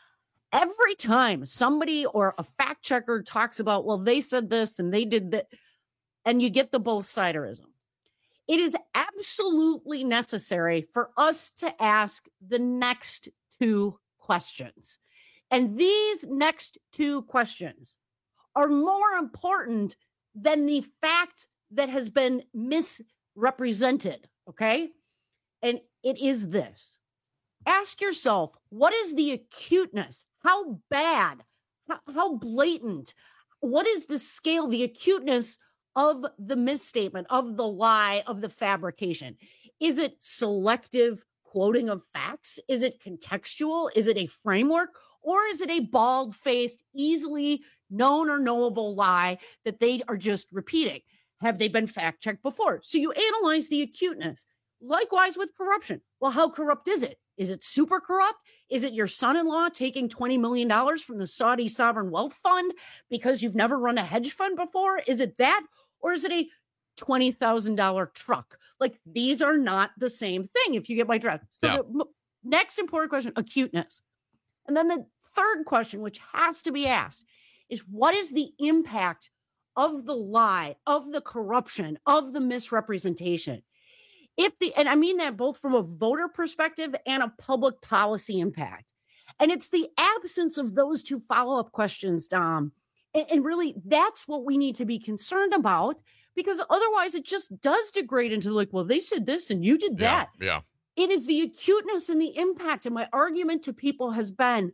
Every time somebody or a fact checker talks about, well, they said this and they did that, and you get the both siderism, it is absolutely necessary for us to ask the next two questions. And these next two questions are more important than the fact that has been misrepresented, okay? And it is this. Ask yourself, what is the acuteness? How bad? How, how blatant? What is the scale, the acuteness of the misstatement, of the lie, of the fabrication? Is it selective quoting of facts? Is it contextual? Is it a framework? Or is it a bald-faced, easily known or knowable lie that they are just repeating? Have they been fact-checked before? So you analyze the acuteness. Likewise with corruption. Well, how corrupt is it? Is it super corrupt? Is it your son-in-law taking twenty million dollars from the Saudi sovereign wealth fund because you've never run a hedge fund before? Is it that? Or is it a twenty thousand dollars truck? Like, these are not the same thing, if you get my drift. So yeah. The next important question, acuteness. And then the third question, which has to be asked, is what is the impact of the lie, of the corruption, of the misrepresentation? If the, and I mean that both from a voter perspective and a public policy impact. And it's the absence of those two follow-up questions, Dom. And, and really, that's what we need to be concerned about, because otherwise it just does degrade into like, well, they said this and you did that. Yeah. yeah. It is the acuteness and the impact. And my argument to people has been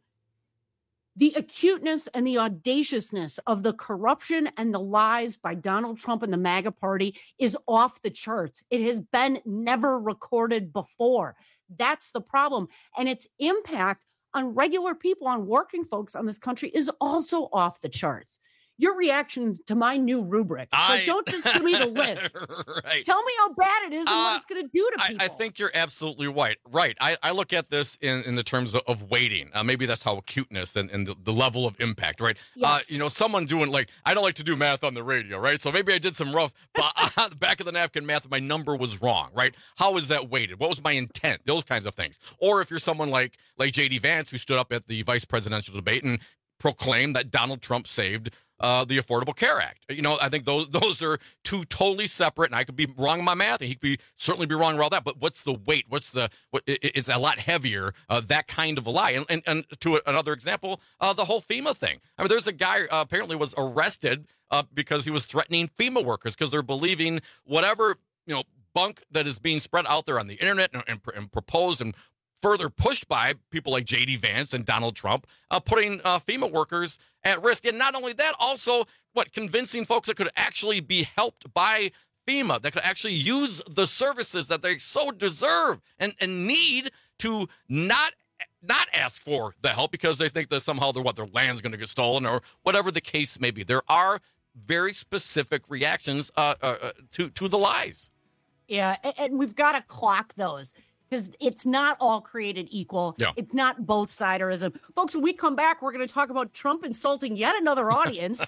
the acuteness and the audaciousness of the corruption and the lies by Donald Trump and the MAGA party is off the charts. It has been never recorded before. That's the problem. And its impact on regular people, on working folks on this country is also off the charts. Your reaction to my new rubric. So I, don't just give me the list. Right. Tell me how bad it is and uh, what it's going to do to people. I, I think you're absolutely right. Right. I, I look at this in, in the terms of, of weighting. Uh, maybe that's how acuteness and, and the, the level of impact, right? Yes. Uh, you know, someone doing like, I don't like to do math on the radio, right? So maybe I did some rough uh, back of the napkin math. My number was wrong, right? How is that weighted? What was my intent? Those kinds of things. Or if you're someone like, like J D Vance, who stood up at the vice presidential debate and proclaimed that Donald Trump saved Uh, the Affordable Care Act. You know, I think those those are two totally separate, and I could be wrong in my math, and he could be certainly be wrong about all that. But what's the weight? What's the? What, it, it's a lot heavier. Uh, that kind of a lie. And and, and to another example, uh, the whole FEMA thing. I mean, there's a guy uh, apparently was arrested uh, because he was threatening FEMA workers because they're believing whatever you know bunk that is being spread out there on the internet and, and, and proposed and further pushed by people like J D Vance and Donald Trump, uh, putting uh, FEMA workers at risk. And not only that, also, what, convincing folks that could actually be helped by FEMA, that could actually use the services that they so deserve and, and need to not not ask for the help because they think that somehow their, what, their land's going to get stolen or whatever the case may be. There are very specific reactions uh, uh, to, to the lies. Yeah, and, and we've got to clock those. Because it's not all created equal. Yeah. It's not both siderism. Folks, when we come back, we're going to talk about Trump insulting yet another audience.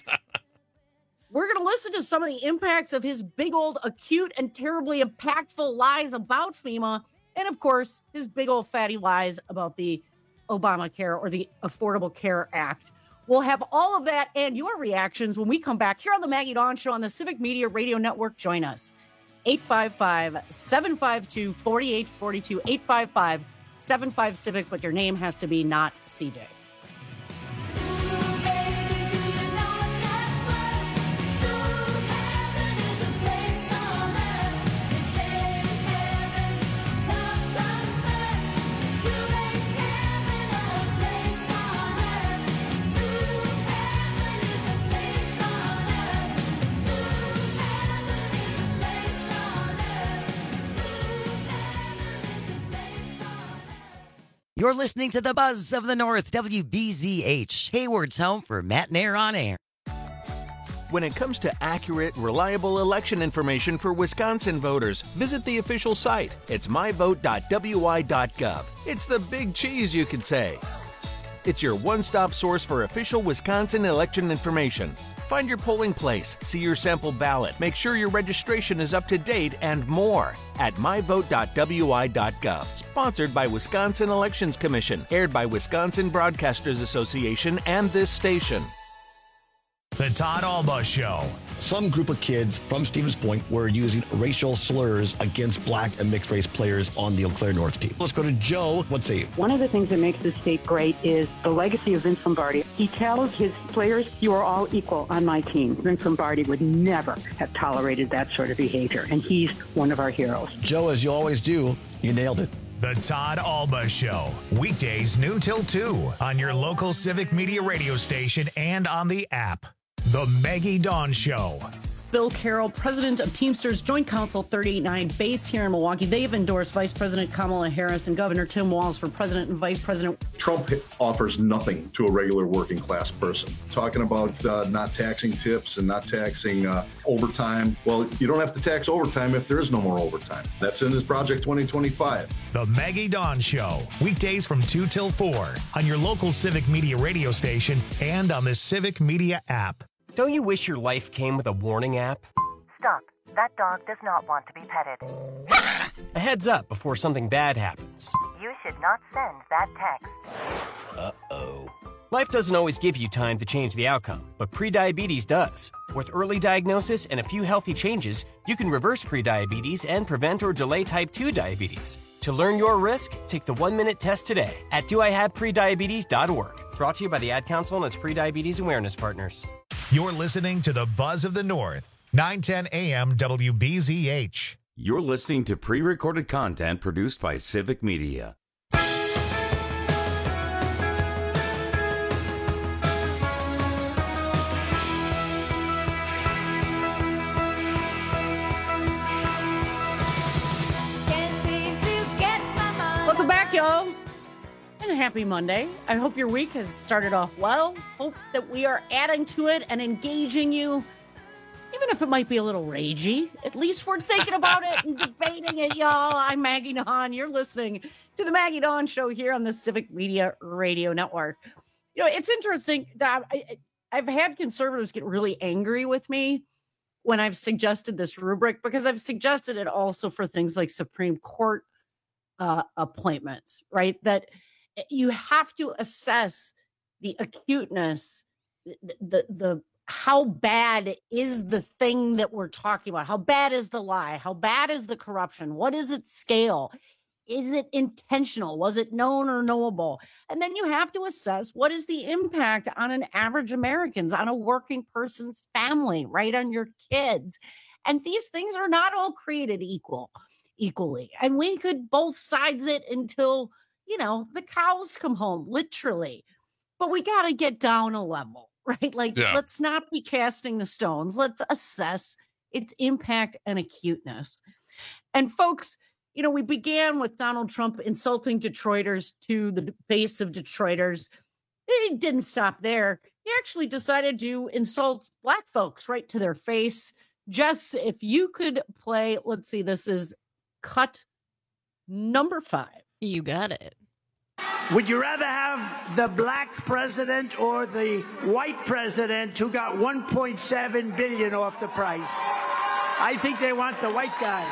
We're going to listen to some of the impacts of his big old acute and terribly impactful lies about FEMA. And, of course, his big old fatty lies about the Obamacare or the Affordable Care Act. We'll have all of that and your reactions when we come back here on the Maggie Dawn Show on the Civic Media Radio Network. Join us. eight five five, seven five two, four eight four two, eight five five, seven five Civic, but your name has to be not C J. You're listening to the Buzz of the North, W B Z H, Hayward's home for Matt Nair on air. When it comes to accurate, reliable election information for Wisconsin voters, visit the official site. It's my vote dot w i dot gov. It's the big cheese, you could say. It's your one-stop source for official Wisconsin election information. Find your polling place, see your sample ballot, make sure your registration is up to date, and more at my vote dot w i dot gov. Sponsored by Wisconsin Elections Commission, aired by Wisconsin Broadcasters Association and this station. The Todd Alba Show. Some group of kids from Stevens Point were using racial slurs against black and mixed race players on the Eau Claire North team. Let's go to Joe. Let's see. One of the things that makes this state great is the legacy of Vince Lombardi. He tells his players, you are all equal on my team. Vince Lombardi would never have tolerated that sort of behavior, and he's one of our heroes. Joe, as you always do, you nailed it. The Todd Alba Show. Weekdays noon till two on your local Civic Media radio station and on the app. The Maggie Dawn Show. Bill Carroll, president of Teamsters Joint Council thirty eighty-nine, based here in Milwaukee. They've endorsed Vice President Kamala Harris and Governor Tim Walz for president and vice president. Trump offers nothing to a regular working class person. Talking about uh, not taxing tips and not taxing uh, overtime. Well, you don't have to tax overtime if there is no more overtime. That's in his Project twenty twenty-five. The Maggie Dawn Show. Weekdays from two till four on your local Civic Media radio station and on the Civic Media app. Don't you wish your life came with a warning app? Stop. That dog does not want to be petted. A heads up before something bad happens. You should not send that text. Uh-oh. Life doesn't always give you time to change the outcome, but prediabetes does. With early diagnosis and a few healthy changes, you can reverse prediabetes and prevent or delay type two diabetes. To learn your risk, take the one-minute test today at do I have prediabetes dot org. Brought to you by the Ad Council and its prediabetes awareness partners. You're listening to the Buzz of the North, nine ten A M W B Z H. You're listening to pre-recorded content produced by Civic Media. Welcome back, y'all. And a happy Monday. I hope your week has started off well. Hope that we are adding to it and engaging you, even if it might be a little ragey. At least we're thinking about it and debating it, y'all. I'm Maggie Dawn. You're listening to the Maggie Dawn Show here on the Civic Media Radio Network. You know, it's interesting. I, I've had conservatives get really angry with me when I've suggested this rubric, because I've suggested it also for things like Supreme Court uh, appointments, right? That you have to assess the acuteness, the, the, the, how bad is the thing that we're talking about? How bad is the lie? How bad is the corruption? What is its scale? Is it intentional? Was it known or knowable? And then you have to assess what is the impact on an average American's, on a working person's family, right? On your kids. And these things are not all created equal, equally. And we could both sides it until, you know, the cows come home, literally. But we got to get down a level, right? Like, yeah. Let's not be casting the stones. Let's assess its impact and acuteness. And folks, you know, we began with Donald Trump insulting Detroiters to the face of Detroiters. It didn't stop there. He actually decided to insult Black folks right to their face. Jess, if you could play, let's see, this is cut number five. You got it. Would you rather have the black president or the white president who got one point seven billion dollars off the price? I think they want the white guy.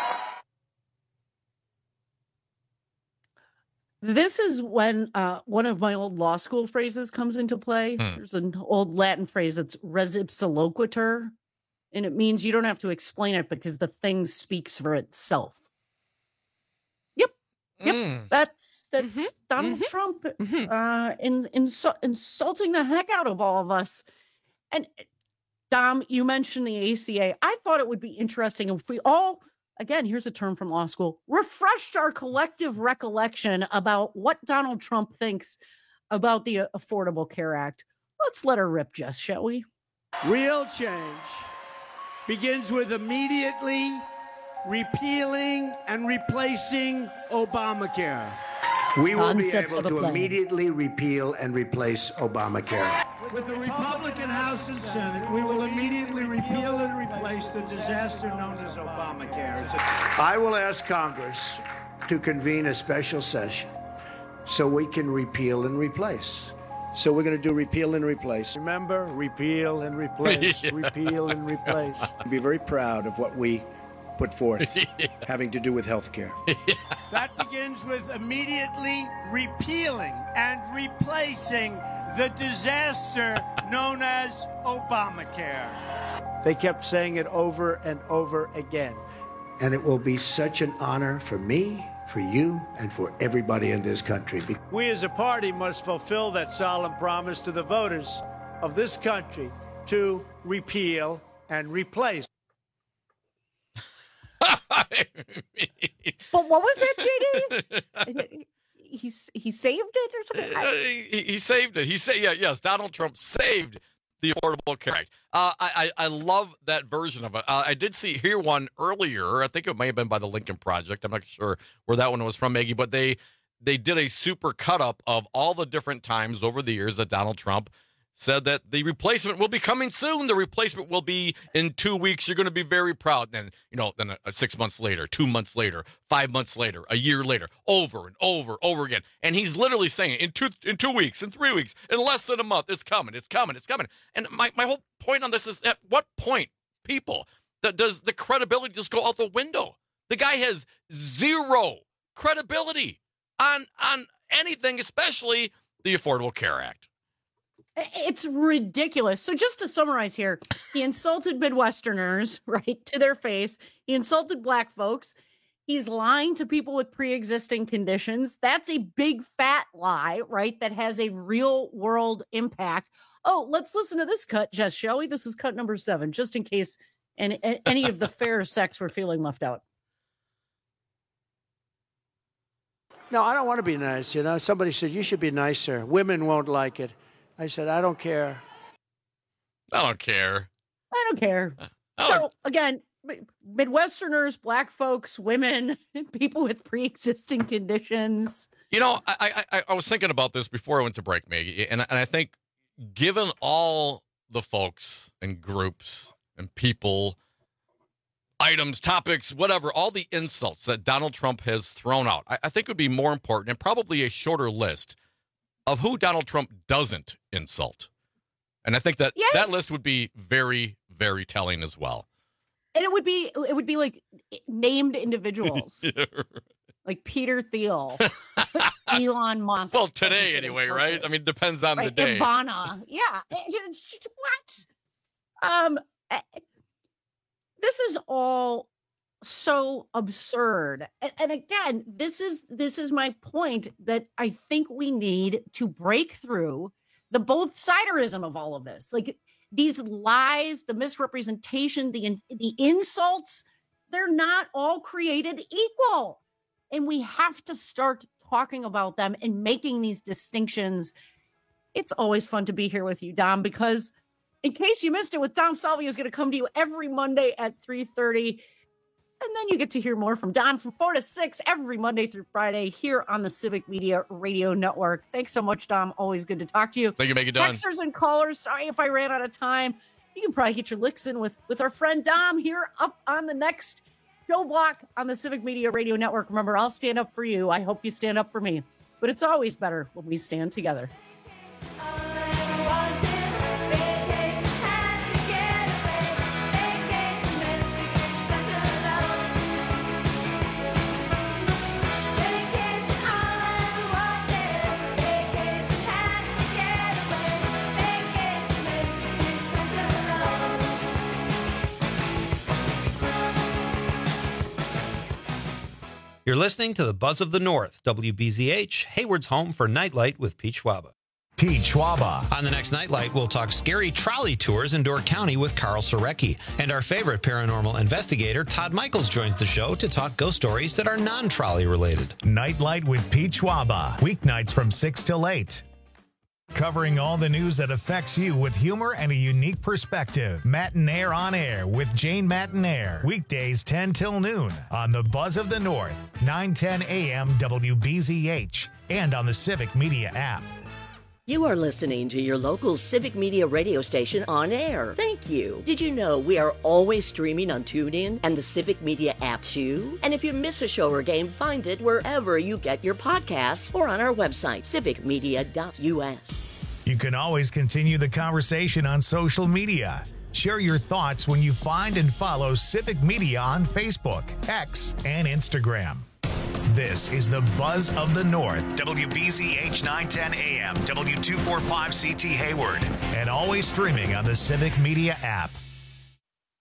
This is when uh, one of my old law school phrases comes into play. Hmm. There's an old Latin phrase that's res ipsa loquitur, and it means you don't have to explain it because the thing speaks for itself. Yep, yep, mm. that's that's mm-hmm. Donald mm-hmm. Trump mm-hmm. Uh, in, in, insulting the heck out of all of us. And Dom, you mentioned the A C A. I thought it would be interesting if we all, again, here's a term from law school, refreshed our collective recollection about what Donald Trump thinks about the Affordable Care Act. Let's let her rip, Jess, shall we? Real change begins with immediately repealing and replacing Obamacare. We will be Concepts able of a to plan. immediately repeal and replace Obamacare. With the Republican House and Senate, we will immediately repeal and replace the disaster known as Obamacare. It's a- I will ask Congress to convene a special session so we can repeal and replace. So we're going to do repeal and replace. Remember, repeal and replace, Yeah. repeal and replace. Be very proud of what we put forth having to do with health care. That begins with immediately repealing and replacing the disaster known as Obamacare. They kept saying it over and over again. And it will be such an honor for me, for you, and for everybody in this country. We as a party must fulfill that solemn promise to the voters of this country to repeal and replace. But what was that, J D? He's he saved it or something? Uh, he, he saved it. He said, yeah, yes, Donald Trump saved the Affordable Care Act. Uh, I, I I love that version of it. Uh, I did see hear one earlier. I think it may have been by the Lincoln Project. I'm not sure where that one was from, Maggie, but they they did a super cut up of all the different times over the years that Donald Trump said that the replacement will be coming soon. The replacement will be in two weeks. You're going to be very proud. Then, you know, then uh, six months later, two months later, five months later, a year later, over and over, over again. And he's literally saying in two in two weeks, in three weeks, in less than a month, it's coming, it's coming, it's coming. And my, my whole point on this is at what point, people, that does the credibility just go out the window? The guy has zero credibility on on anything, especially the Affordable Care Act. It's ridiculous. So just to summarize here, he insulted Midwesterners, right, to their face. He insulted black folks. He's lying to people with pre-existing conditions. That's a big fat lie, right, that has a real world impact. Oh, let's listen to this cut, Jess, shall we? This is cut number seven, just in case any, any of the fair sex were feeling left out. No, I don't want to be nice, you know. Somebody said, you should be nicer. Women won't like it. I said, I don't care. I don't care. I don't care. I don't- So again, Midwesterners, black folks, women, people with pre-existing conditions. You know, I, I I was thinking about this before I went to break, Maggie, and and I think given all the folks and groups and people, items, topics, whatever, all the insults that Donald Trump has thrown out, I, I think it would be more important and probably a shorter list of who Donald Trump doesn't insult. And I think that Yes. that list would be very, very telling as well. And it would be it would be like named individuals. Like Peter Thiel, Elon Musk. Well, today anyway, right? I mean, depends on Right, the day. Ivana. Yeah. It's just- What? Um, eh, this is all so absurd. And, and again, this is this is my point that I think we need to break through the both siderism of all of this. Like these lies, the misrepresentation, the in- the insults, they're not all created equal. And we have to start talking about them and making these distinctions. It's always fun to be here with you, Dom, because in case you missed it, with Dom Salvio is going to come to you every Monday at three thirty. And then you get to hear more from Don from four to six every Monday through Friday here on the Civic Media Radio Network. Thanks so much, Dom. Always good to talk to you. Thank you, Maggie Dunn. Texters and callers, sorry if I ran out of time. You can probably get your licks in with, with our friend Dom here up on the next show block on the Civic Media Radio Network. Remember, I'll stand up for you. I hope you stand up for me. But it's always better when we stand together. You're listening to the Buzz of the North, W B Z H, Hayward's home for Nightlight with Pete Schwaba. Pete Schwaba. On the next Nightlight, we'll talk scary trolley tours in Door County with Carl Sorecki. And our favorite paranormal investigator, Todd Michaels, joins the show to talk ghost stories that are non-trolley related. Nightlight with Pete Schwaba. Weeknights from six till eight. covering all the news that affects you with humor and a unique perspective. Matinaire on Air with Jane Matinaire. Weekdays ten till noon on the Buzz of the North, nine ten a.m. W B Z H, and on the Civic Media app. You are listening to your local Civic Media radio station on air. Thank you. Did you know we are always streaming on TuneIn and the Civic Media app too? And if you miss a show or game, find it wherever you get your podcasts or on our website, civic media dot u s. You can always continue the conversation on social media. Share your thoughts when you find and follow Civic Media on Facebook, X, and Instagram. This is the Buzz of the North, W B Z H nine ten A M, W two forty-five C T Hayward, and always streaming on the Civic Media app.